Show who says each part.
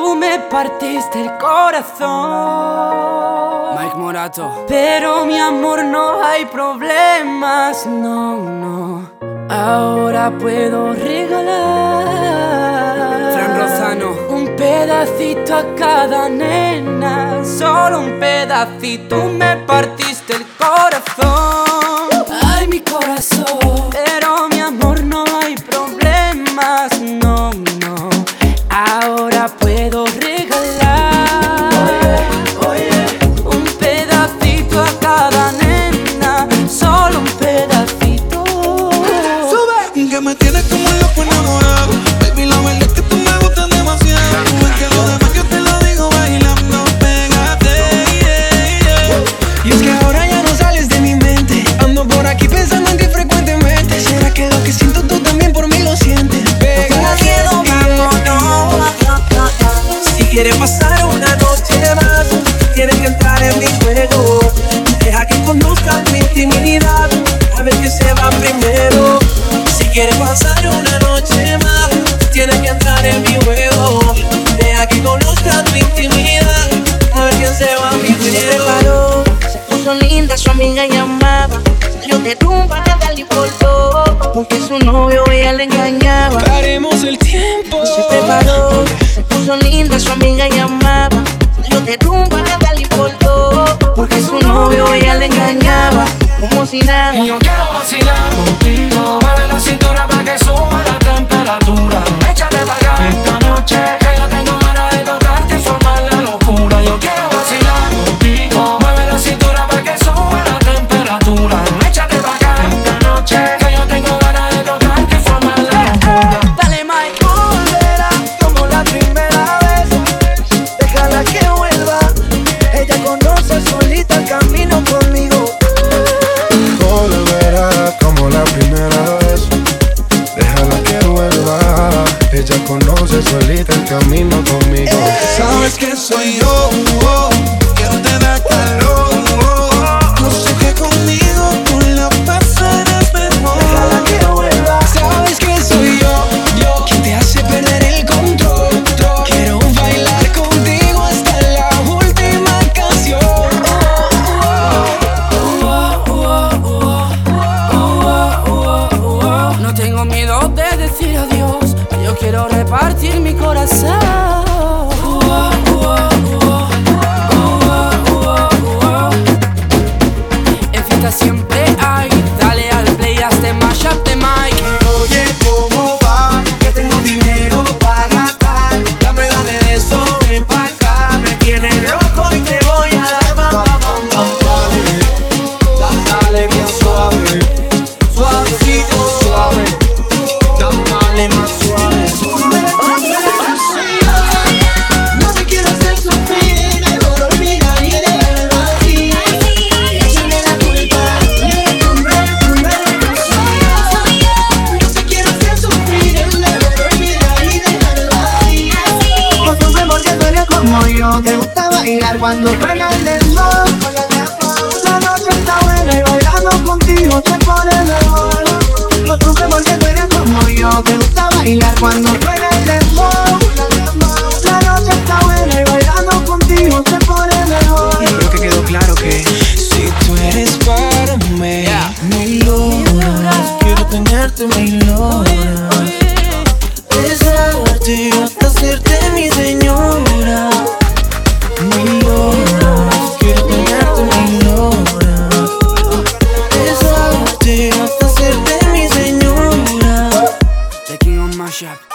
Speaker 1: Tú me partiste el corazón,
Speaker 2: Mike Morato.
Speaker 1: pero mi amor no hay problemas, no, no. Ahora puedo regalar
Speaker 2: Fran Rozano.
Speaker 1: un pedacito a cada nena, solo un pedacito. Tú me partiste el corazón, ay mi corazón, pero mi amor no hay problemas, no, no. Ahora puedo regalar un pedacito a cada nena, solo un pedacito.
Speaker 3: ¡Sube! Que me tienes como loco enamorado. Baby, la verdad es que tú me gustas demasiado. Es que lo demás yo te lo digo bailando, pégate,
Speaker 4: Y es que ahora ya no sales de mi mente. Ando por aquí pensando en ti frecuentemente. ¿Será que lo que siento tú también por mí lo sientes? Pégate, vámonos.
Speaker 5: Si quieres pasar una noche más, tienes que entrar en mi juego. Deja que conozcas mi intimidad, a ver qué se va primero. Si quieres pasar una noche más, tienes que entrar en mi juego. Deja que conozcas mi intimidad, a ver quién se va primero.
Speaker 6: Se preparó, se puso linda, su amiga llamaba. Salió de rumba, dale por todo, porque su novio ella le engañaba.
Speaker 4: Paremos el tiempo.
Speaker 6: Se preparó, se puso linda, su amiga llamaba. Salió de rumba, dale por todo, porque su novio ella le engañaba. Como si nada.
Speaker 7: Y yo quiero vacilar contigo, mueve la cintura para que suba la temperatura. Échate para acá esta noche, que yo tengo ganas de tocarte y formar la locura. Yo quiero vacilar contigo, mueve la cintura para que suba la temperatura. Échate para acá esta noche, que yo tengo ganas de tocarte y formar la locura.
Speaker 1: Dale Mike,
Speaker 5: Volverá como la primera vez, déjala que vuelva. Ella conoce solita el camino conmigo.
Speaker 3: Volverá como la primera vez. Déjala que vuelva. Ella conoce solita el camino conmigo. Sabes que soy yo, que te da calor. No sé qué conmigo tú la pasarás mejor.
Speaker 5: Déjala que vuelva.
Speaker 4: Sabes que soy yo, quien te hace perder el control. Quiero bailar contigo hasta la última canción.
Speaker 1: no tengo miedo de decir adiós, yo quiero repartir mi corazón. En fiesta siempre hay, dale al play, hazte mashup de Mike.
Speaker 5: Oye, ¿cómo va? Que tengo dinero para gastar. Dame de eso, ven pa' acá. Me tienes loco y te voy a dar dale bien suave, suavecito, suave. Dale más suave. No te quiero hacer sufrir, me voy a olvidar y dejarlo así. Échale la culpa, no te quiero hacer sufrir, me voy a olvidar y dejarlo así. No sufre porque tú eres como yo, te gusta bailar cuando suena el dembow. La noche está buena y bailando contigo se pone mejor. No sufre porque tú eres como yo, te gusta bailar cuando suena el dembow. La noche está buena y bailando contigo se pone mejor.
Speaker 4: Creo que quedó claro que si tú eres para mí, mi luna, quiero tenerte mi luna, besarte hasta hacerte mi señora. Mi luna, quiero tenerte mi luna, besarte hasta hacerte mi señora.
Speaker 2: The King of Mashup.